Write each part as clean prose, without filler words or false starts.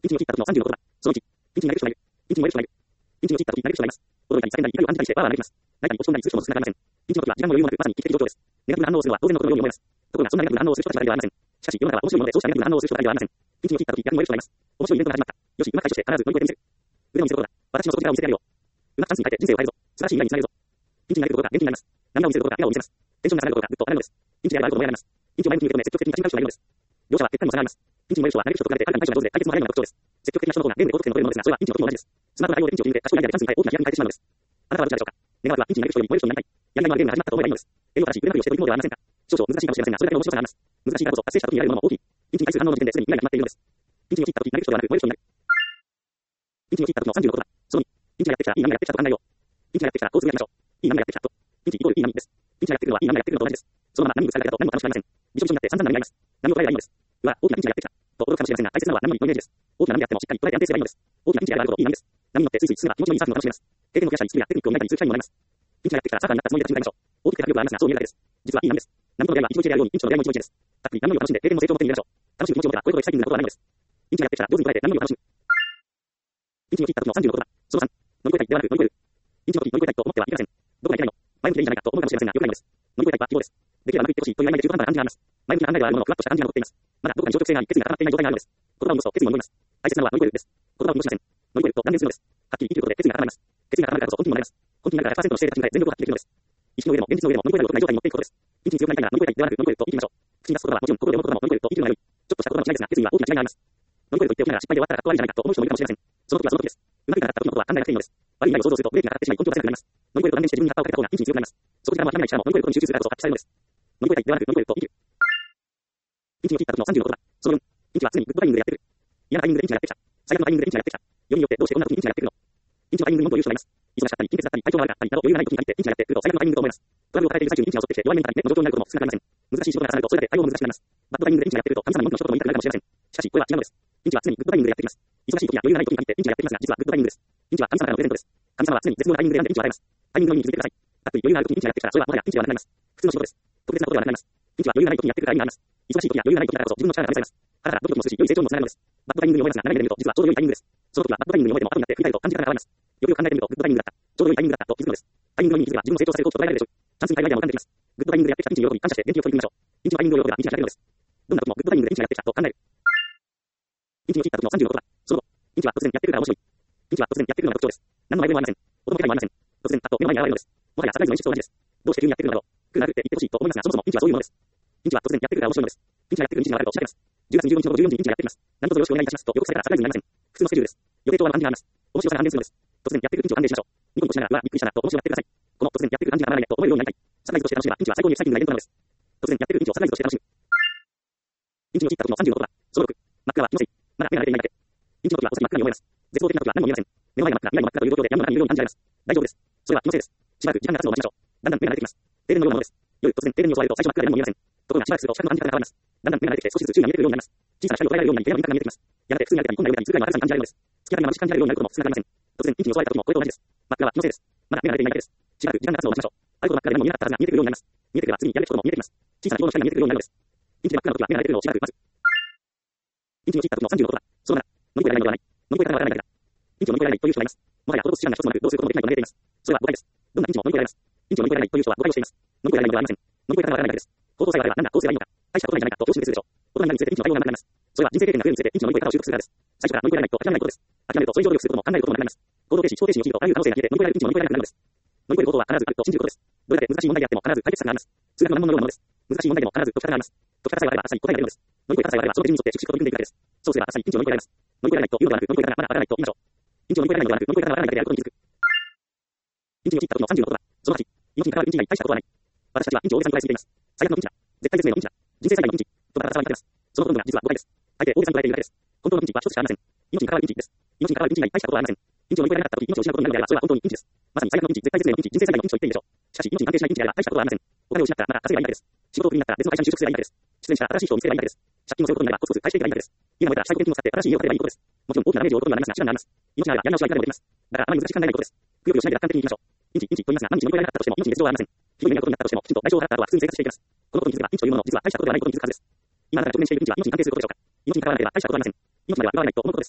1に起きた時の30のことだ。その1、1になる人がいる。1に燃える人がいる。1に起きた時になる人がいます。驚いたり、されたり、怒りを感じたりしてパワーがなくなります。内部に落ち込んだり通称もつながりません。1の時は時間の余裕もなく、まさに危機的状況です。ネガティブな反応をするのは当然のことのように思います。ところが、そんなネガティブな反応をする人たちばかりではありません。しかし、世の中は面白いもので、そうしたネガティブな反応をする人ばかりではありません。1に起きた時、逆に燃える人がいます。面白いイベントが始まった。よし、今解消して必ず乗り越えてみせる。腕を見せることだ。私の底力を見せてやるよ。うまくチャンスに変えて人生を変えるぞ。素晴らしい未来につなげるぞ。1になることが元気になります。涙を見せることが笑顔を見せます。テンションが下がることがぐっと上がるのです。1であることもやられます。1を前向きに受け止め、積極的に立ち向かう人がいるのです。両者は結果にもつながります。1に燃える人は投げる人と比べてはるかに対処が上手で解決も早いのが特徴です。積極的な人の方がゲームで高得点を取れるのですが、それは1の時も同じです。スマートな対応で1を決めて賢いアイデアでチャンスに変え大きな飛躍に変えてしまうのです。あなたはどちらでしょうか。願わくは1になる人より燃える人になりたい。やりたいのはゲームが始まったと思えばいいのです。栄養正しい腕振りをして取り組もうではありませんか。少々難しいかもしれませんが、それだけの面白さがあります。難しいからこそ達成した時に得られるものも大きい。1に対する反応の時点ですでに未来が決まっているのです。1に起きた時、投げる人ではなく燃える人になる。1に起きた時の30のことだ。その2、1がやってきたらいい波がやってきたと考えよう。1がやってきたらこう続けましょう。いい波がやってきたと。1イコールいい波です。1がやってくるのはいい波がやってくるのと同じです。そのまま波にぶつかるだけだと何も楽しくありません。びしょびしょになって散々波があります。波を捉えればいいのです。うわ、大きなピンチがやってきた。と驚くかもしれませんが、大切なのは波のイメージです。大きな波であってもしっかり捉えて安定すればいいのです。大きなピンチがあることいい波です。波に乗ってスイスイ進めば気持ちのいいサーフィンを楽しめます。経験を増やしたり、スキルやテクニックを磨いたりする機会にもなります。ピンチがやってきたらサーファーになったつもりで立ち向かいましょう。大きくて迫力がありますが、そう見えるだけです。実はいい波です。波との出会いは一期一会であるように、ピンチとの出会いも一期一会です。たっぷり波を楽しんで経験の成長も手に入れましょう。楽しい気持ちを持てばこれほどエキサイティングなことはないのです。ピンチがやってきたら上手に捉えて波を楽しむ。ピンチを切った時の30のことだ。その3、乗り越えたいではなく乗り越える。ピンチの時乗り越えたいと思ってはいけません。どこか行けないの。前向きでいいんじゃないかと思うかもしれませんが、良くないのです。乗り越えたいは希望です。できればうまくいってほしいという曖昧で中途半端な感じがあります。前向きな考えではあるものの、ふわっとした感じが残っています。まだどこかに消極性があり、決意が固まっていない状態があるのです。言葉を戻すと決意も戻ります。大切なのは乗り越えるです。言葉を戻しません。乗り越えると断言するのです。はっきり生きることで決意が固まります。決意が固まるからこそ根気にもなります。根気になるから 100% の姿勢で立ち向かえ全力を発揮できるのです。意識の上でも現実の上でも乗り越えることがない状態に持っていくことです。ピンチに強くなりたいなら乗り越えたいではなく乗り越えると言いましょう。口に出すことはもちろん心で思うことも乗り越えると言い切るのが良い。ちょっとしたことの違いですが、決意は大きな違いがあります。乗り越えると言っておきながら失敗で終わったらかっこ悪いんじゃないかと思う人もいるかもしれません。その時はその時です。うまくいかなかった時のことは考えなくていいのです。悪い未来を想像するとブレーキがかかってしまい根気が出せなくなります。乗り越えると断言して自分に肩をかけた方がピンチに強くなります。そこからは諦めない力も乗り越えることに集中するからこそ発揮されるのです。乗り越えたいではなく乗り越えると生きる。ピンチを切った時の30のことだ。その4、ピンチは常にグッドタイミングでやってくる。嫌なタイミングでピンチがやってきた。最悪のタイミングでピンチがやってきた。よりによってどうしてこんな時にピンチがやってくるの。ピンチのタイミングに文句を言う人がいます。忙しかったり、貧血だったり、体調が悪かったりなど余裕がない時に限ってピンチがやってくると最悪のタイミングと思います。トラブルを抱えている最中にピンチが襲ってきて弱い面になっての状況になることも少なくありません。難しい仕事が重なるとそれだけ対応も難しくなります。バッドタイミングでピンチがやってくると神様に文句の一言も言いたくなるかもしれません。しかしこれは違うのです。ピンチは常にグッドタイミングでやってきます。忙しい時や余裕がない時に限ってピンチがやってきますが実はグッドタイミングです。ピンチは神様からのプレゼントです。神様は常に絶妙なタイミングで選んでピンチを与えます。タイミングのみに気づいてください。たっぷり余裕がある時にピンチがやってきたらそれはもはやピンチではなくなります。普通の仕事です。特別なことではなくなります。ピンチは余裕がない時にやってくるから意味があります。忙しい時や余裕がない時だからこそ自分の力が試されます。だから努力もするし良い成長にもつながるのです。バッドタイミングに思いますが、斜めで見ると実はちょうど良いタイミングです。その時はバッドタイミングに思えても後になって振り返ると感じ方が変わります。よくよく考えてみるとグッドタイミングだった。ちょうど良いタイミングだったと気づくのです。タイミングの意味に気づけば自分の成長させると捉えられるでしょう。チャンスに変えるアイデアも浮かんできます。グッドタイミングでやってきたピンチに喜び感謝して元気を取り組みましょう。ピンチのタイミングを喜べば道が開けるのです。どんな時もグッドタイミングでピンチがやってきたと考える。ピンチを切った時の30のことだ。その後、ピンチは突然やってくるから面白い。ピンチは突然やってくるのが特徴です。何の前触れもありません。音の気配もありません。突然パッと目の前に現れるのです。もはやサプライズの演出と同じです。どうして急にやってくるのだろう。来るなるって言ってほしいと思いますが、そもそもピンチはそういうものです。ピンチは突然やってくるから面白いのです。ピンチがやってくる日があるとおっしゃいます。10月25日の14時にピンチがやってきます。何卒よろしくお願いいたしますと予告されたらサプライズになりません。普通のスケジュールです。予定とは暗示があります。面白さが暗転するのです。突然やってくるピンチを暗転しましょう。ニコニコしながら、うわ、びっくりしたなと面白がってください。この突然やってくる感じがたまらないと思えるようになりたい。サプライズとして楽しめばピンチは最高にエキサイティングなイベントなのです。突然やってくるピンチをサプライズとして楽しむ。ピンチを切った時の30のことだ。その6、真っ暗は気のせい。まだ目が出ていないだけ。ピンチの時はお先真っ暗に思えます。絶望的な時は何も見えません。目の前が真っ暗、未来も真っ暗という状況で闇の中にいるように感じられます。大丈夫です。それは気のせいです。しばらく時間が経つのを待ちましょう。だんだん目が出てきます。停電のようなものです。夜突然停電に襲われると最初真っ暗で何も見えません。ところがしばらくすると視覚の感じ方が変わります。だんだん目が出てきて少しずつ周囲が見えてくるようになります。小さな光を捉えられるようになり部屋の輪郭が見えてきます。やがて普通に歩いたりこんな夜に痛快な明るさに感じられるのです。月明かりが眩しく感じられるようになることも少なくありません。突然ピンチに襲われた時もこれと同じです。真っ暗は気のせいです。まだ目が出ていないだけです。しばらく時間が経つのを待ちましょう。あること真っ暗で何も見えなかったはずが見えてくるようになります。見えてくれば次にやるべきことも見えてきます。小さな光の光が見えてくるようになるのです。ピンチで真っ暗な時は目が出てくるのをしばらく待つ。ピンチを切った時の30のことだ。その7、乗り越えられないのではない。乗り越え方がわからないだけだ。ピンチを乗り越えられないという人がいます。もはや施す手段が一つもなくどうすることもできないと嘆いています。それは誤解です。どんなピンチも乗り越えられます。ピンチを乗り越えられないという人は誤解をしています。乗り越えられないのではありません。乗り越え方がわからないだけです。行動さえあればなんだこうすればいいのか。大したことないんじゃないかと常識でするでしょう。大人になるにつれてピンチの対応がなくなります。それは人生経験が増えるにつれてピンチの乗り越え方を習得するからです。最初から乗り越えられないと諦めないことです。諦めるとそれ以上努力することも考えることもなくなります。行動停止、思考停止に陥るとあらゆる可能性が消えて乗り越えられるピンチも乗り越えられなくなるのです。乗り越えることは必ずあると信じることです。どれだけ難しい問題であっても必ず解決策があります。数学の難問のようなものです。難しい問題でも必ず解き方があります。解き方さえあれば朝に答えが出るのです。乗り越え方さえあればその手順に沿って粛々と取り組んでいくだけです。そうすれば朝にピンチを乗り越えられます。乗り越えられないというのではなく乗り越え方がまだわからないと言いましょう。ピンチを乗り越えられないのではなく乗り越え方がわからないだけであることに気づく。ピンチを切った時の30のことだ。その8、命に関わるピンチ以外大したことはない。私たちはピンチを大げさに捉えすぎています。最悪のピンチだ。絶対絶命のピンチだ。人生最大のピンチ。とバカ騒ぎ立てます。そのほとんどが実は誤解です。大抵大げさに捉えているだけです。本当のピンチは一つしかありません。命に関わるピンチです。命に関わるピンチ以外大したことはありません。ピンチを乗り越えられなかった時、命を失うことになるのであればそれは本当にピンチです。まさに最悪のピンチ、絶対絶命のピンチ、人生最大のピンチと言っていいでしょう。しかし、命に関係しないピンチであれば大したことはありません。お金を失ったらまだ稼げばいいだけです。仕事をクビになったら別の会社に就職すればいいだけです。出演したら新しい人を見つければいいだけです。借金を背負うことになればコツコツ返していけばいいだけです。今までたら最高金を使って新しい家を建てればいいことです。もちろん大きなダメージを負うことになりますが、手段があります。命ならやり直しはいくらでもできます。だからあまり難しく考えないことです。くよくよしないで楽観的にいきましょう。ピンチと言いますが、毎日乗り越えられなかったとしても命に別状はありません。ひどい目に遭うことになったとしても、きちんと代償を払った後は普通に生活していきます。このことに気づけば、ピンチというものも実は大したことではないことに気づくはずです。今あなたが直面しているピンチは命に関係することでしょうか。命に関わらなければ大したことはありません。命までは奪われないと思うことです。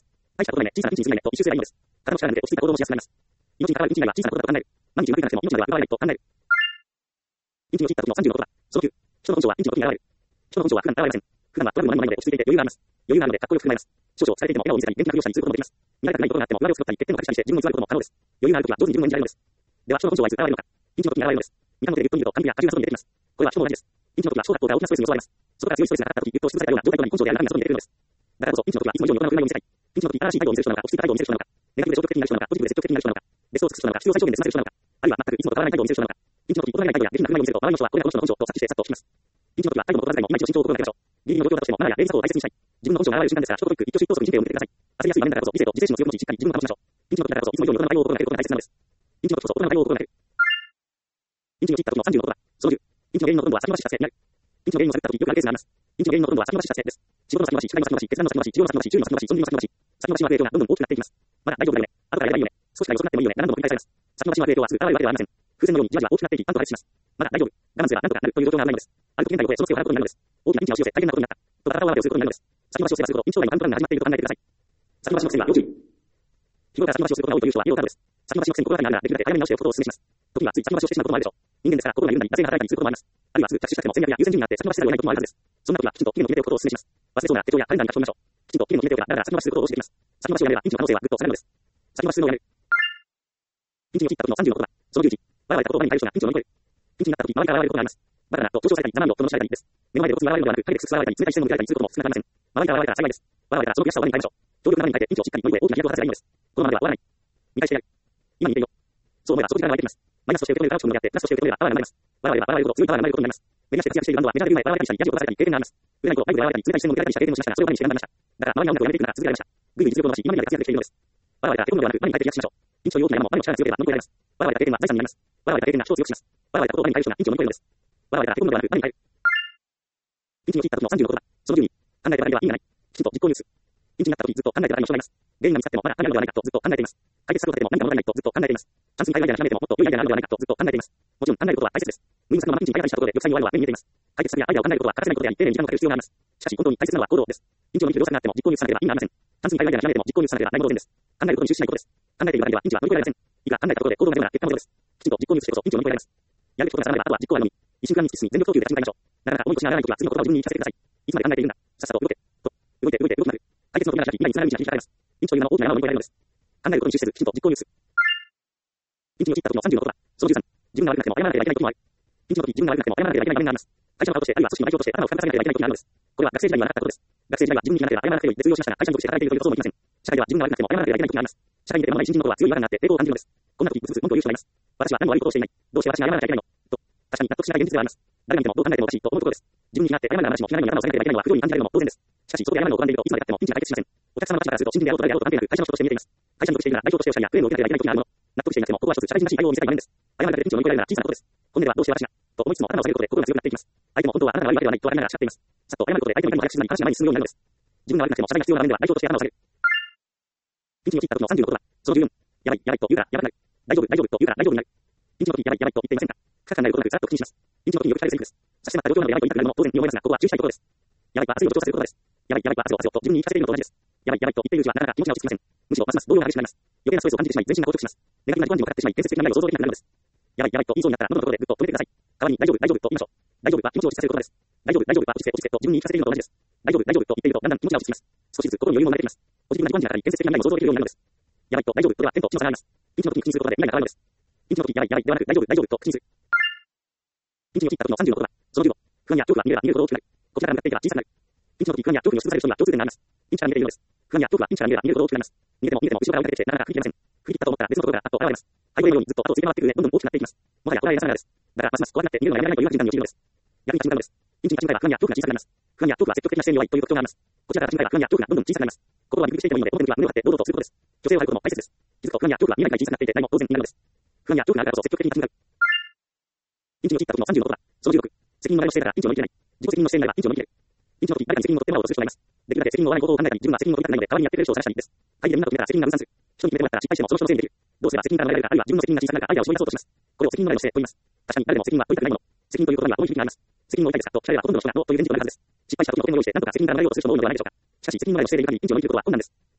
大したことないね。小さなピンチに過ぎないと一周すればいいのです。体の力で落ち着いた行動もしやすくなります。命に関わるピンチ以外は小さなことだと考える。万一うまくいかなくても命までは奪われないと考える。ピンチに陥った時の30のことだ。その9。人の本性はピンチの時に現れる。人の本性は普段現れません。普段はトラブルも何もないので落ち着いていて余裕があります。余裕があるのでかっこよく振る舞います。少々されていても笑顔を見せたり元気なふりをしたりすることもできます。見られたくないことがあっても上手を作ったり欠点を隠したりして自分を偽ることも可能です。余裕があるときは上手に自分を演じられるのです。では人の本性はいつ現れるのか。ピンチの時に現れるのです。見た目でゆっくりと完璧な過重な外に出てきます。これは人も同じです。ピンチの時は小学校から大きなストレスに襲われます。そこから強いストレスがかかった時、ぐっと押しつぶされたような状態となり根性である何が外に出てくるのです。だからこそピンチの時はいつも以上に大人の振る舞いを見せたい。ピンチの時新しい態度を見せる人なのか、落ち着いた態度を見せる人なのか、ネガティブで消極的になる人なのか、ポジティブで積極的になる人なのか、ベストを尽くす人なのか、必要最小限で済ませる人なのか、あるいは全くいつもと変わらない態度を見せる人なのか。ピンチの時大人げない態度や下品な振る舞いを見せると周りの人はこれらこの人の本性と察知してさっと引きます。ピンチの時は態度も心遣いもいまいちの慎重を心がけましょう。ギリギリの状況だとしてもマナーや礼儀作法を大切にしたい。自分の本性が現れる瞬間ですから、一言一句一挙手一投足に人生を向けてください。焦りやすい場面だからこそ理性と自制心の強みを持ちしっかり自分を保ちましょう。ピンチの時だからこそいつも以上に大人の対応を心がけることが大切なのです。ピンチの時こそ大人の対応を心がける。ピンチに陥った時の30のことだ。その10。ピンチの原因のほとんどは先延ばししたせいになる。ピンチの原因を探った時よくあるケースがあります。ピンチの原因のほとんどは先延ばししたせいです。仕事の先延ばし、失敗の先延ばし、決断の先延ばし、治療の先延ばし、注意の先延ばし、損切りの先延ばし。先延ばしの影響がどんどん大きくなっていきます。まだ大丈夫だよね。後からやればいいよね。少しくらい遅くなってもいいよね。何度も繰り返されます。先延ばしの影響はすぐ現れるわけではありません。風船のようにじわじわ大きくなっていき、安堵破裂します。まだ大丈夫。我慢すれば何とかなるという状況がないのです。あると現在を超え、そのせいを払うことになるのです。大きなピンチが押し寄せ、大変なことになった。と戦うわけをすることになるのです。先延ばしをすればするほど、認知障害のカウントダウンが始まっていると考えてください。先延ばしの癖は要注意。日頃から先延ばしをすることが多いという人はイエローカードです。先延ばしの癖に心当たりがあるなら、できるだけ早めに直しておくことをお勧めします。時にはつい先延ばしをしてしまうこともあるでしょう。人間ですから心が緩んだり、惰性が働いたりすることもあります。あるいはすぐ着手したくても戦略や優先順位になって先延ばしせざるを得ないこともあるはずです。そんな時はきちんと期限の決めておくことをお勧めします。忘れそうな手帳やカレンダーに書き込みましょう。きちんと期限の決めておけば、だらだら先延ばしすることを教えてきます。先延ばしをやればピンチの可能性はぐっと下がるのです。先延ばしするのをやめる。ピンチに陥った時の30のことだ。その11。我々が言葉に対処がピンチを乗り越える。ピンチになった時、周りから現れることがあります。バカなと上昇されたり、生身をこのしられたりです。目の前で突然現れるのではなく、影でくすぐられたり、冷たい視線を向けられたりすることも少なくありません。周りから現れたら幸いです。我々からその悔しさを我に変えましょう。強力な我に変えてピンチをしっかり乗り越え、大きな記録を果たせばいいのです。このままでは終わらない。見返してやる。今にいているよ。そう思えばその時間が湧いてきます。マイナスとして受け止めるから落ち込むのであって、プラスとして受け止めればパワーが生まれます。我々は笑われるほど強いパワーが生まれることになります。目指して活躍しているバンドは、目が出る前、笑われたりしたり、ヤジを飛ばされたり、経験があります。売れないとライブで笑われたり、冷たい視線を向けられたりした経験もしましたが、それを前にして頑張りました。だから、周りが音楽をやめていくなら続けられました。ぐいぐい実力を伸ばし、今にまで活躍できているのです。我々がへこむのではなく、我に変えて飛躍しましょう。ピンチという大きな山も我の力が強ければ乗り越えられます。我々が経験は財産になります。我々が経験が人を強くします。我々が心を我に変える人がピンチを乗り越えるのです。我々がへこむのではなく、我に変える。ピンチに陥った時の30のことだ。その12。考えてばかりでは意味がない。きちんと実行に移す。ピンチになった時ずっと考えてばかりの人がいます。原因が見つかってもまだあるのではないかとずっと考えています。解決策を立てても何か物足りないとずっと考えています。チャンスに海外で諦めてももっと良いアイデアがあるのではないかとずっと考えています。もちろん考えることは大切です。無意味なピンチに開発したところで玉砕に終わるのは目に見えています。解決策やアイデアを考えることは欠かせないことであり、丁寧に時間をかける必要があります。しかし本当に大切なのは行動です。ピンチを乗り切る良さがあっても実行に移さなければ意味がありません。チャンスに海外で諦めても実行に移さなければないものです。考えることに終始しないことです。考えているだけではピンチは乗り越えられません。いくら考えたことで行動が出るなら結果もです。きちんと実行に移してこそピンチを乗り越えられます。やるべきことが定まればあとは実行あるのみ。一週間に突き進み全力投球で立ち向かいましょう。なかなか重い腰が上がらないときは次の言葉を自分に言い聞かせてください。いつまで考えているんだ。さっさと動け。と。動いて動くなる。解決の扉が開き、未来につながる道が開かれます。ピンチという名の大きな山を乗り越えられるのです。考えることに終始せず、きちんと実行に移す。ピンチに陥った時の30のことだ。その13。自分が悪くなっても謝らなければいけないこともある。ピンチの時、自分が悪くなっても謝らなければいけない場面があります。会社の顔として、あるいは組織の代表として、頭を深く下げなければいけないことがあるのです。これは学生時代にはなかったことです。学生時代は自分に気がなければ謝らなくてもいいで通用しましたが、会社に属して働いているということもいけません。社会では自分が悪くなっても謝らなければいけない時があります。社会に出て間もない新人の頃は強い違和感があって抵抗を感じるのです。こんな時、うつうつ文句を言う人がいます。私は何も悪いことをしていない。どうして私が謝らなきゃいけないのと。確かに納得しない現実ではあります。誰が見てもどう考えてもおかしいと思うところです。自分に気がなって謝る話も気がないのに頭を下げなければいけないのは不条理に感じられるのも当然です。しかし、そこで謝るのを拒んでいるといつまで経ってもピンチが解決しません。お客様の立場からすると新人であろうと誰であろうと関係なく会社の人として見えています。会社に属しているなら代表としておっしゃりやクレームを受けなければいけない時があるもの。納得していなくてもここは一つ社会人らしい対応を見せたい場面です。謝るだけでピンチを乗り越えられるなら小さなことです。本音ではどうして私がと思いつつも頭を下げることで心が強くなっていきます。相手も本当はあなたが悪いわけではないと分かりながら叱っています。さっと謝ることで相手の痛みも早く静まり話が前に進むようになるのです。自分が悪くなっても謝罪が必要な場面では代表として頭を下げる。ピンチに陥った時の30のことだ。その14。やばい、やばいと言うからやばくなる。大丈夫、大丈夫と言うから大丈夫になる。ピンチの時やばい、やばいと言っていませんか。不可解なることなくさらっと口にします。ピンチの時によく聞かれるセリフです。差し迫った状況なのでやばいと言いたくなるのも当然に思いますが、ここは注意したいことです。やばいは熱いを調査することです。やばい、やばいは汗を汗をと自分に言い聞かせているのと同じです。やばい、やばいと言っているうちはなかなか気持ちが落ち着きません。むしろますます動揺が激しくなります。余計なストレスを感じてしまい全身が硬直します。ネガティブな不安にもかかってしまい建設的な未来を想像できなくなるのです。やばい、やばいと言いそうになったら喉のところでぐっと止めてください。代わりに大丈夫、大丈夫と言いましょう。大丈夫は気持ちを落ち着かせる言葉です。大丈夫、大丈夫は落ち着け、落ち着けと自分に言い聞かせているのと同じです。大丈夫、大丈夫と言っているとだんだん気持ちが落ち着きます。少しずつ心に余裕も生まれてきます。ポジティブな自己暗示がかかり建設的な未来を想像できるようになるのです。やばいと大丈夫とは天と地の差があります。ピンチの時に口にすることで未来が変わるのです。ピンチの時やばい、やばいではなく大丈夫、大丈夫と口にする。ピンチに陥った時の30のことだ。その15。不安や恐怖は見れば見るほど大きくなる。こちらから向かっていけば小さくなる。ピンチの時不安や恐怖に押しつぶされる人には共通点があります。ピンチから見えているのです。不安や恐怖はピンチから見れば見るほど大きくなります。見えても見えても後ろから追いかけてきてなかなか振り切れません。振り切ったと思ったら別のところがあっと現れます。ハイウェイのようにずっと後をついて回っていく上どんどん大きくなっていきます。もはやこらえなさがらです。だからますます怖くなって見るのがやめられないという瞬間に陥るのです。役に立ち向かうのです。ピンチに立ち向かえば不安や恐怖が小さくなります。不安や恐怖は積極的な姿勢に弱いという特徴があります。こちらから立ち向かえば不安や恐怖がどんどん小さくなります。心はビクビクしていてもいいので表向きは胸を張って堂々とすることです。女性を張ることも大切です。気づくと不安や恐怖は見えないくらい小さくなっていて何も当然になるのです。不安や恐怖があるからこそ積極的に立ち向かう。ピンチに陥った時の30のことだ。その16。責任のないの姿勢ならピンチを乗り切れない。自己責任の姿勢になればピンチを乗り切れる。ピンチの時誰かに責任を取ってもらおうとする人がいます。できるだけ責任の負わないことを考えたり、自分は責任を取りたくないので代わりにやってくれる人を探したりです。はい、みんなと決めたら責任が分散する。人に決めてもらったら失敗してもその人のせいにできる。どうすれば責任から逃れられるか、あるいは自分の責任が小さくなるか、アイデアを絞り出そうとします。これを責任のないの姿勢と言います。確かに誰でも責任は取りたくないもの。責任ということには重い響きがあります。責任を負いたいですかと聞かれればほとんどの人がノーという現実となるはずです。失敗した時の保険を用意して何とか責任から逃れようとする人も多いのではないでしょうか。しかし責任のないの姿勢でいかにピンチを乗り切ることは困難です。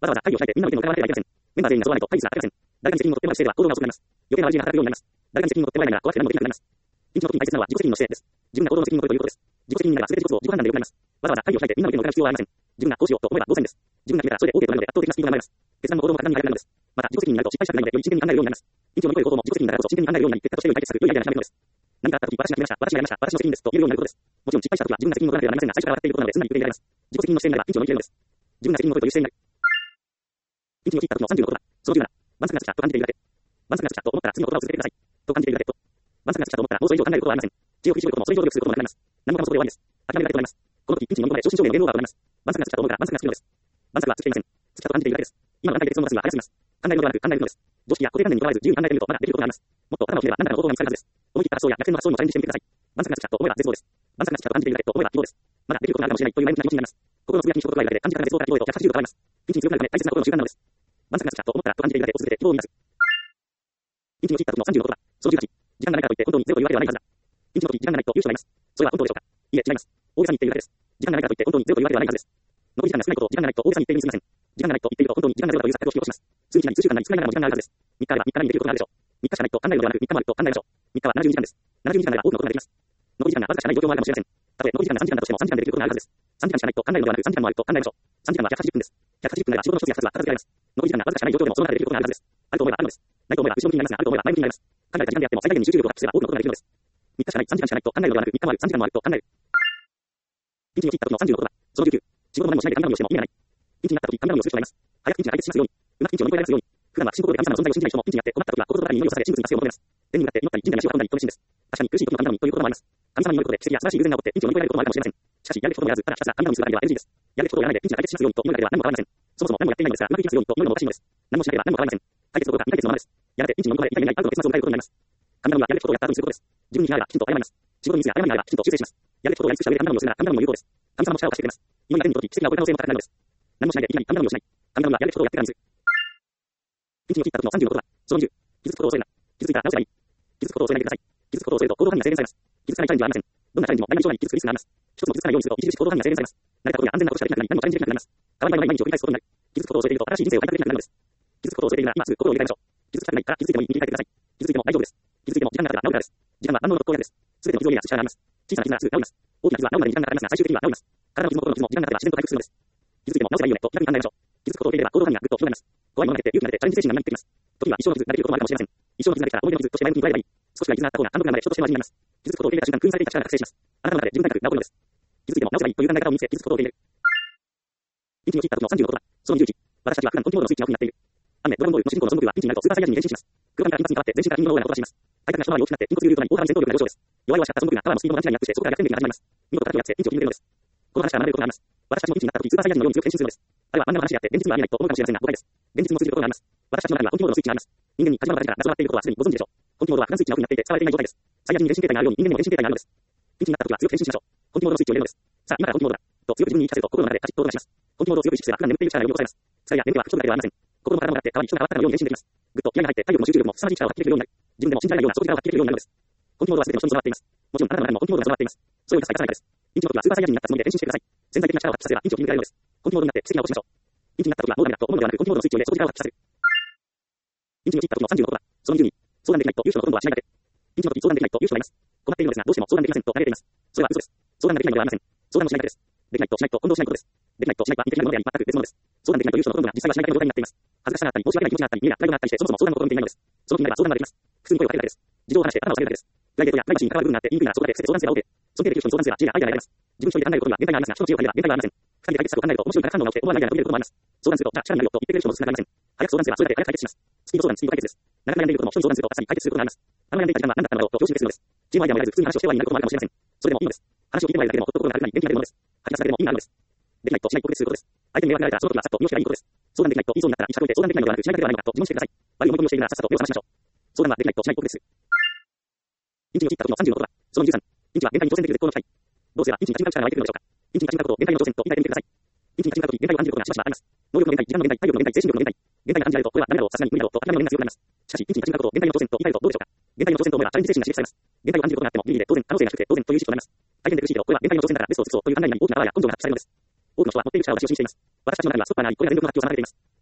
わざわざ会議を開いてみんなの意見を伺わなければいけません。メンバー全員が揃わないと会議すら開かれません。誰かに責任を取ってもらう姿勢では行動が遅くなります。余計な RG が働くようになります。誰かに責任を取ってもらえないなら怖くて何もできなくなります。認知の時に大切なのは自己責任の姿勢です。自分が行動の責任を取るということです。自己責任になれば全て自己都合、自己判断で良くなります。わざわざ会議を開いてみんなの意見を伺う必要はありません。自分がこうしようと思えば当然です。自分が決めたらそれで OK となるので圧倒的なスピードが生まれます。決断も行動も果敢に変えられるのです。また、自己責任になると失敗したくないのでより真剣に考えるようになります。認知を乗り越える行動も自己責任だからこそ真剣に考えるようになり、結果として良い解決策、良いアイデアがひらめくのです。何かあった時、私が決めました、私がやりました、私の責任ですと言えるようになることです。もちろん失敗した時は自分が責任を取らなければなりませんが、最初から分かっていることなのですんなり受け入れられます。自己責任の姿勢になれば認知を乗り切れるのです。自分が責任を取るという姿勢になる。認知を切った時の30の言葉。その17。万作が尽きたと感じているだけ。万作が尽きたと思ったら次の言葉を続けてください。と感じているだけと。万作が尽きたと思ったらもうそれ以上考えることはありません。知恵を振り絞ることもそれ以上努力することもなくなります。何もかもそこで終わりです。諦められないとなります。この時、認知に飲み込まれ、正真正銘の言語が生まれます。万作が尽きたと思うから万作が尽きるのです。万作は尽きていません。尽きたと感じているだけです。今の段階で結論を出すには早すぎます。考えるのではなく考えるのです。常識や固定観念にとらわれず自由に考えてみるとまだできることがあります。もっと頭をひねれば何らかの方法が見つかるはずです。思い切った発想や逆転の発想にもチャレンジしてみてください。万作が尽きたと思えば絶望です。万作が尽きたと感じているだけと思えば希望です。まだできることがあるかもしれないという前向きな気持ちになります。心のつぶやきに一言ぐらいだけで感じ方が絶望から希望へと180度変わります。ピンチに強くなるため大切な心の習慣なのです。万作が尽きたと思ったらと感じているだけを続けて希望を生み出す。ピンチを切った時の30の言葉。その18。時間がないからといって本当にゼロと言われてはないはずだ。ピンチの時、時間がないと言う人がいます。それは本当でしょうか？いいえ、違います。大げさに言っているだけです。時間がないからといって本当にゼロと言われてはないはずです。残り時間が少ないことを時間がないと大げさに言っているにすみません。時間がないと言っていると本当に時間がゼロだという錯覚を引き起こします。数日なり数週間なり少ないながらも時間があるはずです。3日あれば3日なりにできることがあるでしょう。3日しかないと考えるのではなく3日もあると考えるでしょう。3日は72時間です。72時間なら多くのことができます。残り時間がわずかしかない状況もあるかもしれません。たとえ残り時間が3時間だとしても3時間でできることがあるはずです。3時間しかないと考えるのではなく3時間もあると考えるでしょう。3時間は180分です。180分なら仕事の一つや二つは片付けられます。残り時間がわずかしかない状況でもその中でできることがあるはずです。あると思えばあるのです。ないと思えば後ろ向きになりますが、あると思えば前向きになります。考えた時間であっても最大限に集中力を発揮すれば多くのことができるのです。3日しかない、3時間しかないと考えるのではなく3日もある、3時間もあると考える。ピンチを切った時の30の言葉。その19。仕事も何もしないで神頼みをしても意味がない。ピンチになった時、神頼みをする人がいます。早くピンチが解決しますように。うまくピンチを乗り越えられますように。普段は信仰で神様の存在を信じない人もピンチになって困った時は心と体に祈りを捧げ真実に達成を求めます。天に向かって祈ったり、神社に足を運んだり、と熱心です。確かに苦しい時の神頼みということもあります。神様に祈ることで奇跡や素晴らしい偶然が起こってピンチを乗り越えられることもあるかもしれません。しかし、やるべきこともやらず、ただひたすら神頼みするだけでは NG です。やるべきことをやらないでピンチが解決しますようにと祈るだけでは何も変わりません。そもそも何もやっていないのですから、うまくいきますようにと祈るのもおかしいのです。何もしなければ何も変わりません。解決どころか未解決のままです。やがてピンチに飲み込まれ、痛い目ないアウトの結末を迎えることになります。神頼みはやるべきことをやった後にすることです。自分に非があればきちんと謝ります。仕事にミスや誤りがあればきちんと修正します。やるべきことをやり尽くした上で神頼みをするなら神頼みの有効です。神様の力を貸してくれます。祈りが天に届き、奇跡が起こる可能性も高くなるのです。何もしないでいきなり神頼みをしない。神頼みはやるべきことをやってからにする。ピンチを切った時の30の言葉。その20。傷つくことを恐れるな。傷ついたら直せばいい。傷つくことを恐れないでください。傷つくことを恐れると行動範囲が制限されます。傷つかないチャレンジはありません。どんなチャレンジも大なり小なり傷つくリスクがあります。一つも傷つかないようにすると著しく行動範囲が制限されます。慣れたことや安全なことしかできなくなり何もチャレンジできなくなります。変わり映えのない毎日を繰り返すことになる。傷つくことを恐れていると新しい人生を開拓できなくなるのです。傷つくことを恐れているなら今すぐ心を入れ替えましょう。傷つきたくないから傷ついてもいいに切り替えてください。傷ついても大丈夫です。傷ついても時間があれば治るからです。時間は万能の特効薬です。すべての傷を癒す力があります。小さな傷はすぐ治ります。大きな傷は治るまでに時間がかかりますが最終的には治ります。体の傷も心の傷も時間が経てば自然と回復するのです。傷ついても治せばいいよねと気楽に考えましょう。傷つくことを受け入れれば行動範囲がぐっと広がります。怖いものが減って勇気が出てチャレンジ精神が生まれてきます。時には一生の傷ができることもあるかもしれません。一生の傷ができたら思い出の傷として前向きに捉えればいい。少しは傷があった方が単独なので人としての味になります。傷つくことを受け入れた瞬間、空にされていた力が覚醒します。あなたの中で自分がなく治るのです。傷ついても治せばいいという考え方を見つけ、傷つくことを受け入れる。ピンチを切った時の30の言葉。その21。私たちは普段コンティモードのスイッチがオフになっている。アニメ、ドラゴンボールの主人公の孫悟空はピンチになるとスーパーサイヤ人に変身します。空間から金髪に変わって全身から金色のオーラが放射します。相手が一回り大きくなって筋骨隆々となり大幅に戦闘力が上昇です。弱い弱しかった孫悟空がパワーのスピードの勘違いにアップしてそこから逆転劇が始まります。見事覚悟をやってピンチを切り抜けるのです。この話から学べることがあります。私たちもピンチになった時スーパーサイヤ人のように強く変身するのです。あれは漫画の話であって現実にはありえないと思うかもしれませんが誤解です。現実にも通じることがあります。私たちの中にはコンティモードのスイッチがあります。人間にカジマの形から謎がっていることはすでにご存知でしょう。コンティモードは普段スイッチがオフになっていて使われていない状態です。サイヤ人に変身形態があるように人間にも変身形態があるのです。ピンチになった時は強く変身しましょう。コンティモードのスイッチを入れるのです。さあ、今からコンティモードだ。と強く自分に言い聞かせると心の中でカチッと音がします。コンティモードを強く意識すれば普段眠っている力が呼び起こされます。疲れや眠気は不調だけではありません。心の体もあって川に人が変わったかのように変身できます。ぐっと気合が入って体力も集中力も凄まじい力を発揮できるようになる。自分でも信じられないようなそういう力を発揮できるようになるのです。コンティモードは全ての人に備わっています。もちろんあなたの中にもコンティモードが備わっています。それを生かさないからです。ピンチの時はスーパーサイヤ人になったつもりで変身してください。潜在的な力を発揮させればピンチを切り抜けられるのです。コンティモードになって奇跡が起こしましょう。ピンチになった時はもうダメだと思うのではなくコンティモードのスイッチを入れその力を発揮させる。ピンチを切った時の30の言葉。その12。相談できないという人のほとんどはしないだけ。ピンチの時相談できないという人がいます。困っているのですがどうしても相談できませんと嘆いています。それは嘘です。相談ができないのではありません。相談をしないだけです。できないとしないと混同しないことです。できないとしないは似て非なるものであり全く別物です。相談できないという人のほとんどが実際はしないだけの状態になっています。恥ずかしさがあったり申し訳ない気持ちがあったり見えやプライドがあったりしてそもそも相談を試みていないのです。その気になれば相談ができます。普通に声をかけるだけです。事情を話して頭を下げるだけです。プライベートやプライバシーに関わる部分があって言いにくいならそこで全て相談すれば OK。尊敬できる人に相談すれば知恵やアイデアが得られます。自分一人で考えることには限界がありますが人の知恵を借りれば限界がありません。二人で解決策を考えると面白いから感動が起きて思わぬアイデアが生み出ることもあります。相談するとじゃあ力になるよと言ってくれる人もつながりません。早く相談すればそれだけ早く解決します。スピード相談、スピード解決です。長く悩んでいることも人に相談すると朝に解決することがあります。あの悩んでいた時間は何だったのだろうと常識でするのです。チームアイデアもやらず普通に話をして終わりになることもあるかもしれません。それでもいいのです。話を聞いてもらえるだけでもほっと心が軽くなり元気が出るものです。吐き出すだけでも意味があるのです。できないとしないと決することです。相手に迷惑がられたらその時はさっと身を引けばいいことです。相談できないと言いそうになったら医者といて相談できないのではなくしないだけではないのかと自問してください。悪い思い込みをしているならさっさと目を覚ましましょう。相談はできないとしないことです。ピンチを切った時の30の言葉。その23。ピンチは限界に挑戦できる絶好の機会。どうすればピンチに立ち向かう力が湧いてくるのでしょうか。ピンチに立ち向かうことを限界の挑戦と言い換えてみてください。ピンチに立ち向かう時限界を感じることがしばしばあります。能力の限界、時間の限界、体力の限界、精神力の限界。限界が感じられるとこれはダメだろう、さすがに無理だろうと諦めの念が強くなります。しかしピンチに立ち向かうことを限界の挑戦と言い換えるとどうでしょうか。限界の挑戦と思えばチャレンジ精神が刺激されます。限界を感じることがあってもギリギリで当然可能性が低くて当然という意識となります。大変で苦しいけどこれは限界の挑戦だからベストを尽くそうという考えになり大きなパワーや根性が発揮されるのです。多くの人は持っている力を出し惜しみしています。私たちの中にはスーパーなりこれが全力の発揮を妨げています。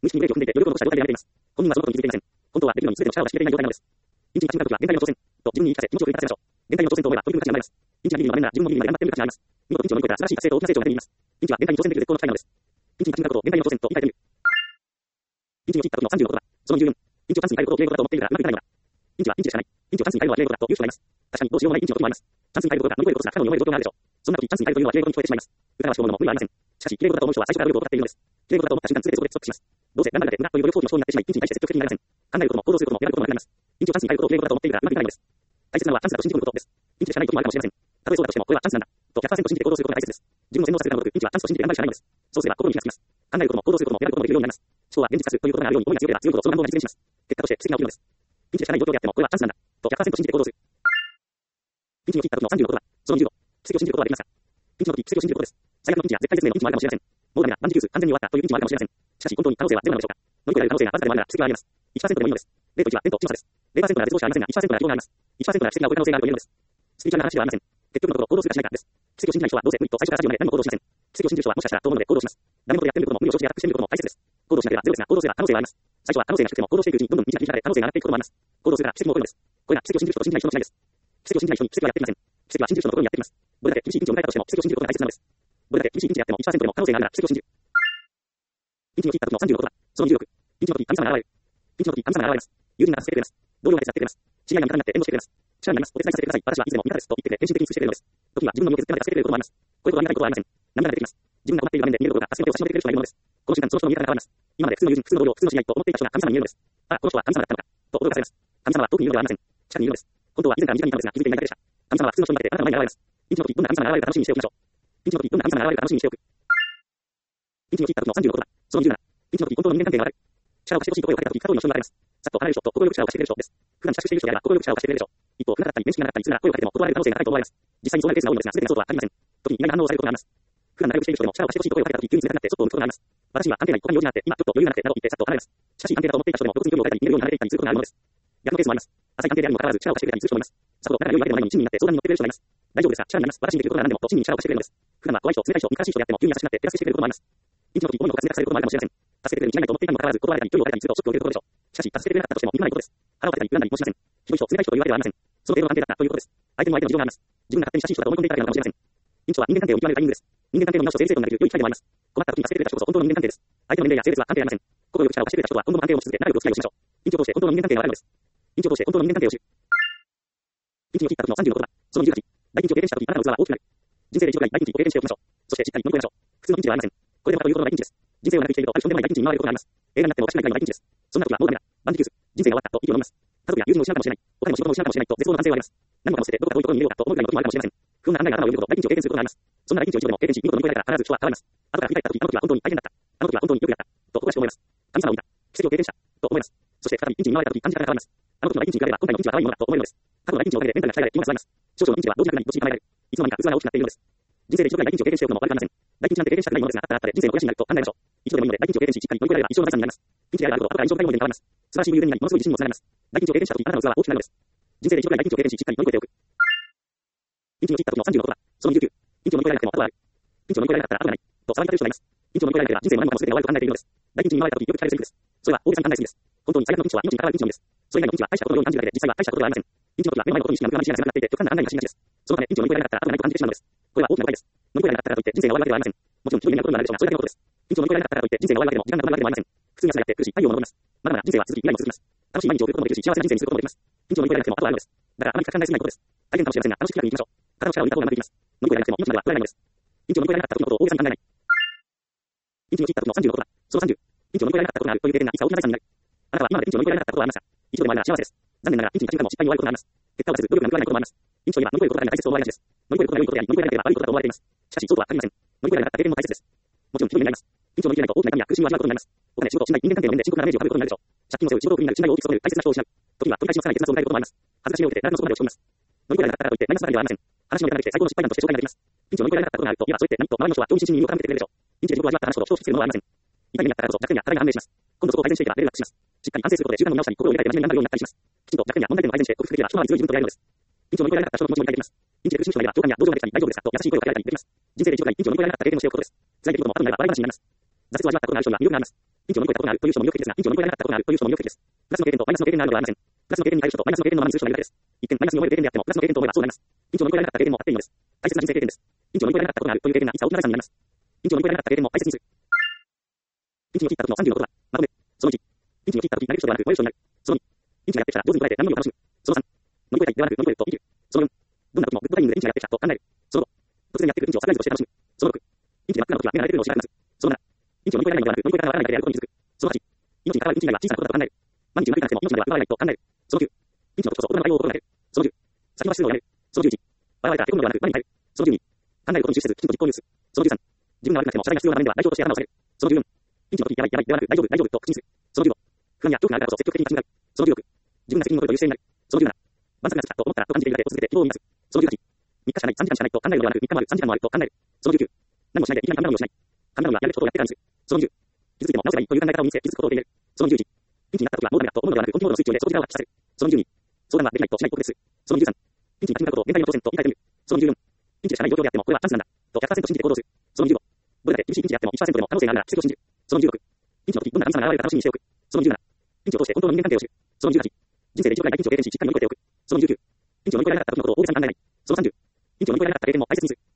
無意識にブレーキを踏んでいて、余力を残した状態でやめています。本人はそのことに気づいていません。本当はできるのに全ての力を出し切れていない状態なのです。インチが始めた時は、限界の挑戦。と自分に言い聞かせ、気持ちを奮い立たせましょう。限界の挑戦と思えば、取り組む価値が生まれます。インチがビリに学べるなら、自分もビリにまで頑張ってみる価値があります。見事ピンチを乗り越えたら素晴らしい達成と大きな成長が出ています。インチは限界に挑戦できる絶好の機会なのです。ピンチに立ち向かうことを限界の挑戦と言い換えてみる。ピンチを切った時の36言葉。その14。ピンチをチャンスに変えることを綺麗事だと思っているからうまくいかないのだ。ピンチはピンチでしかない。ピンチをチャンスに変えるのは綺麗事だと言う人がいます。確かにどうしようもないピンチの時もあります。チャンスに変えることが乗り越えることすら可能に思える状況があるでしょう。そんな時チャンスに変えるというのは綺麗事に聞こえてしまいます。疑わしく思うのも無理はありません。しかし、綺麗事だと思う人は最初から努力を怠っているのです。綺麗事だと思った瞬間、全てそこでストップします。どうせ頑張らなくて無駄という努力放棄の思考になってしまい、ピンチに対して積極的になりません。考えることも行動することも選ぶことも選びます。ピンチをチャンスに変えることを綺麗事だと思っているからうまくいかないのです。大切なのはチャンスだと信じ込むことです。ピンチでしかない時もあるかもしれません。たとえそうだとしても、これはチャンスなんだ。と100%信じて行動することが大切です。自分を洗脳させるがごとく、ピンチはチャンスと信じて頑張るしかないのです。そうすれば心に火がつきます。考えることも行動することも選ぶこともできるようになります。思考は現実化するということがあるように、思いが強ければ強いほどその願望が実現します。結果として奇跡が起きるのです。ピンチでしかない状況であっても、これはチャンスなんだ。と100%信じて行動する。ピンチを切った時の36言葉。その15。奇跡を信じることはできますか？ピンチの時、奇跡を信じることです。最悪のピンチや絶対絶命のピンチもあるかもしれません。もうダメだ、万事休す、完全に終わったというピンチもあるかもしれません。しかし、本当に可能性はゼロなのでしょうか？乗り越えられる可能性がわずかでもあるなら奇跡はあります。1%でもいいのです。0と1は0と1の差です。0%なら絶望しかありませんが、1%なら希望があります。1%なら奇跡が起こる可能性があると言えるのです。スピリチュアルな話ではありません。結局のところ、行動するかしないかです。奇跡を信じない人はどうせ無理と最初から最後まで何も行動しません。奇跡を信じる人はもしかしたらと思うので行動します。ダメ元でやってみることも無理を承知でアタックしてみることも大切です。行動しなければゼロですが、行動すれば可能性はあります。最初は可能性が低くても行動していくうちにどんどん道が切り開かれ可能性が上がっていくこともあります。行動すれば奇跡も起こるのです。これが奇跡を信じる人と信じない人の違いです。奇跡を信じない人に奇跡はやっていません。奇跡は信じる人の心にやってきます。どれだけ厳しいピンチを迎えたとしても奇跡を信じることが大切なのです。どれだけ厳しいピンチであっても 1% でも可能性があるなら奇跡を信じる。ピンチを切った時の36言葉。その16。ピンチの時神様が現れる。ピンチの時神様が現れます。友人が助けてくれます。同僚が手伝ってくれます。知り合いが味方になって援護してくれます。力になります。お手伝いさせてください。私はいつでも味方です。と言ってくれ、献身的に尽くしてくれるのです。時には自分の身を削ってまで助けてくれることもあります。これほどありがたいことはありません。涙が出てきます。自分が困っている場面で見えることが助けてを差し伸べてくれる人がいるのです。この瞬間、その人の見え方が変わります。今まで普通の友人、普通の同僚、普通の知り合いと思っていた人が神様に見えるのです。あ、この人は神様だったのか。と驚かされます。神様は遠くにいるのではありません。近くにいるのです。本当は以前から身近にいたのですが気づいていないだけでした。神様は普通の人にだけあなたの前に現れます。ピンチの時、どんな神様が現れるか楽しみにしておきましょう。ピンチの時、どんな神様が現れるか楽しみにしておく。ピンチを切った時の36言葉。その27。ピンチの時、本当の人間関係が悪い。力を貸してほしい声をかけた時、過去にの人が現れます。さっと離れる人と心よく力を貸してくれる人です。普段親しくしている人であれば心よく力を貸してくれるでしょう。一方、不仲だったり、面識がなかったり、するなら声をかけても断られる可能性が高いと思われます。実際にそんなケースが多いのですが、全てのそうとは限りません。時に意外な反応をされることがあります。普段仲良くしている人でも力を貸してほしいと声をかけた時、急に冷たくなってそっと向くことがあります。私には関係ない他に用事があって、今ちょっと余裕がなくてなどと言ってさっと離れます。しかし関係だと思っていた人でも、突然距離を置いたり、見えるように離れていったりすることがあるのです。逆のケースもあります。浅い関係であるにもかかわらず力を貸してくれたりする人もいます。さほど仲が良いわけでもないのに親身になって相談に乗ってくれる人がいます。大丈夫ですか？力になります。私にできることなら何でもと親身に力を貸してくれるのです。普段は怖い人、冷たい人、難しい人であっても急に優しくなって手助けしてくれることもあります。ピンチの時、思いのほか冷たくされることもあるかもしれません。助けてくれるに違いないと思っていたにもかかわらず、断られたり、距離を置かれたりするとショックを受けることでしょう。しかし、助けてくれなかったとしても言わないことです。腹を立てたり、恨んだりもしません。ひどい人、冷たい人というわけではありません。その程度の関係だったということです。相手にも相手の事情があります。自分が勝手に親しい人だと思い込んでいただけなのかもしれません。ピンチは人間関係を見極めるタイミングです。人間関係の見直しと整理整頓ができる良い機会でもあります。困った時に助けてくれた人こそ本当の人間関係です。相手の年齢や性別は関係ありません。心よく力を貸してくれた人とは今後も関係を持ち続け、仲良くお付き合いをしましょう。ピンチを通して本当の人間関係があるのです。ピンチを通して本当の人間関係を知る。ピンチを切った時の30の言葉。その18。大ピンチを経験した時、あなたの器は大きくなる。人生で一度ぐらい大ピンチを経験しておきましょう。そしてしっかり乗り越えましょう。普通のピンチではありません。これでまたということの大ピンチです。人生を長く生きているとあるとんでもない大ピンチに見舞われることがあります。映画になってもおかしくないぐらいの大ピンチです。そんな時はもうダメだ。万事休す。人生が終わったと息を飲みます。家族や友人を失うかもしれない。お金も仕事も失うかもしれないと絶望の反省はあります。何もかも捨ててどこか遠いところに逃げようかと思うぐらいの時もあるかもしれません。不安な考えが頭をよぎること、大ピンチを経験することがあります。そんな大ピンチを一度でも経験し、見事乗り越えられたら必ず人は変わります。後から振り返った時、あの時は本当に大変だった。あの時は本当によくやった。と誇らしく思います。神様を見た。奇跡を経験した。と思います。そして再びピンチに見舞われた時、感じ方が変わります。あの時の大ピンチに比べれば今回のピンチは可愛いものだと思えるのです。過去の大ピンチのおかげでメンタルが鍛えられ、今が座ります。少々のピンチは動じなくなり、どっちに構えられる。いつの間にか器が大きくなっているのです。人生で一度ぐらい大ピンチを経験しておくのも悪くありません。大ピンチなんて経験したくないものですが、あったらあったで人生の肥やしになると考えましょう。一度でもいいので大ピンチを経験し、しっかり乗り越えられれば一生の財産になります。ピンチであること、後から印象深いものに変わります。素晴らしい友人になり、ものすごい自信にもつながります。大ピンチを経験した時、あなたの器は大きくなるのです。人生で一度ぐらい大ピンチを経験し、しっかり乗り越えておく。ピンチを切った時の30の言葉。その29。ピンチを乗り越えられなくても後はある。ピンチを乗り越えられなかったら後がない。と騒ぎ立てる人がいます。ピンチを乗り越えられなければ人生の何もかも全て終わると考えているのです。大ピンチに見舞われた時、よく聞かれるセリフです。それは大げさに考えすぎです。本当に最悪のピンチは命に関わるピンチのみです。それ以外のピンチは大したことのように感じるだけで、実際は大したことではありません。ピンチの時は目の前のことにしか無視しなくなっていて、極端な考えがしがちです。そのため、ピンチを乗り越えられなかったら後がないと感じてしまうのです。これは大きな誤解です。乗り越えられなかったからといって人生が終わるわけではありません。もちろん、ひどい目に遭うことになるでしょうが、それだけのことです。ピンチを乗り越えられなかったからといって人生が終わるわけでも、時間が止まるわけでもありません。普通に朝がやって苦しい太陽も昇ります。まだまだ人生は続き、未来も続きます。楽しい毎日を送ることもできるし、幸せな人生にすることもできます。ピンチを乗り越えられなくても後はあるのです。だからあまり深く考えすぎないことです。大変かもしれませんが、楽しく気楽にいきましょう。肩の力を抜いた方がうまくいきます。乗り越えられなくても命までは取られないのです。ピンチを乗り越えられなかった時のことを大げさに考えない。ピンチを切った時の30の言葉。その30。ピンチを乗り越えられなかったことがあるという経験がいつか大きな財産になる。あなたは今までピンチを乗り越えられなかったことはありました。一度でもあるなら幸せです。残念ながらピンチに立ち向かっても失敗に終わることがあります。結果を出せず、努力が報われないこともあります。ピンチといえば乗り越えることが大切と思われがちです。乗り越えることが良いことであり、乗り越えなければ悪いことだと思われています。しかし、そうとは限りません。乗り越えられなかった経験も大切です。もちろん、ひどい目になります。ピンチを乗り切れないと大きな痛みや苦しみを味わうことになります。お金、仕事、信頼、人間関係の面で深刻なダメージを食べることになるでしょう。借金を背負う、仕事を不利になる、信頼を大きく損ねる、大切な人を失う。時には取り返しのつかない結末を迎えることもあります。恥ずかしみを受けて、奈落の底まで落ち込みます。乗り越えられなかったからといってマイナスばかりではありません。話のネタができて最高の失敗談として紹介ができます。ピンチを乗り越えられなかったことがあると、いえばそれって何と周りの人は同時に身を傾けてくれるでしょう。ピンチで地獄を味わった話ほど人を引きつけるものはありません。痛みになったからこそ弱点や課題が判明します。今度そこを改善していけばレベルアップします。しっかり反省することで習慣を見直したり、心を入れ替えて真面目になるようになったりします。きちんと弱点や問題点を改善して克服できれば一回り強い自分と出会えるのです。ピンチを乗り越えられなかった人の気持ちも理解できます。ピンチで苦しむ人がいれば共感や同情ができたり大丈夫ですかと優しい声をかけられたりできます。人生で一度ぐらいピンチを乗り越えられなかった経験をしておくことです。辛い出来事も後になれば笑い話になります。 挫折を味わったことがある人には魅力があります。ピンチを乗り越えたことがあるという人も魅力的ですが、ピンチを乗り越えられなかったことがあるという人も魅力的です。プラスの経験とマイナスの経験があるのではありません。プラスの経験に入る人とマイナスの経験のままにする人がいるだけです。一見マイナスに思える経験であっても、プラスの経験と思えばそうなります。ピンチを乗り越えられなかった経験もあっていいのです。大切な人生経験です。ピンチを乗り越えられなかったことがあるという経験がいつか大きな財産になります。ピンチを乗り越えられなかった経験も大切にする。ピンチを切った時の30の言葉。まとめ。その1。ピンチを切った時、嘆く人ではなく燃える人になる。その2。ピンチがやってきたら上手に捉えて何よりも楽しむ。その3。乗り越えたいではなく乗り越えると生きる。その4。どんな時もグッドタイミングでピンチがやってきたと考える。その5。突然やってくるピンチをサプライズとして楽しむ。その6。ピンチが真っ暗な時は目が慣れてくるのを知らなくなる。その7。ピンチを乗り越えられないのではなく乗り越え方がわからないだけであることに気づく。その8。命に関わるピンチ以外は小さなことだと考える。毎日うまくいかなくても命までは奪われないと考える。その9。ピンチの時こそ大人の対応を心がける。その10。先延ばしするのをやめる。その11。現れたらへこむのではなく前に変える。その12。考えることに注視せずきちんと実行に移す。その13。自分が悪くなくても謝罪が必要な場面では代表として頭を下げる。その14。ピンチの時やばいやばいではなく大丈夫大丈夫と口にする。その15。不安や恐怖があるからこそ積極的に立ち向かう。その16。自分が責任を取るという姿勢になる。その17。晩餐が過ぎたと思ったらと感じているだけを続けて希望を見出す。その18。3日しかない、3時間しかないと考えるのではなく3日もある、3時間もあると考える。その19。何もしないでいきなり神頼みをしない。神頼みはやるべきことをやってからにする。その20。傷ついても直せばいいという考え方を身につけ気づくことを受け入れる。その21。ピンチになった時はもうダメだと思うのではなくコントロールのスイッチを入れその力を発揮させる。その22。相談はできないとしないと決定する。その23。ピンチに立ち向かうことを限界の当然と言い換えてみる。その24。ピンチでしかない状況であってもこれはチャンスなんだと 100% 信じて行動する。その25。どれだけ厳しいピンチであっても 1% でも可能性があるなら奇跡を信じる。その16。ピンチの時どんな神様が現れるか楽しみにしておく。その27。ピンチを通して本当の人間関係を知る。その18。人生で一度くらいピンチを経験ししっかり乗り越えておく。その29。ピンチを乗り越えられなかった時のことを大げさに考えない。その30。ピンチを乗り越えられなかった経験も大切にする。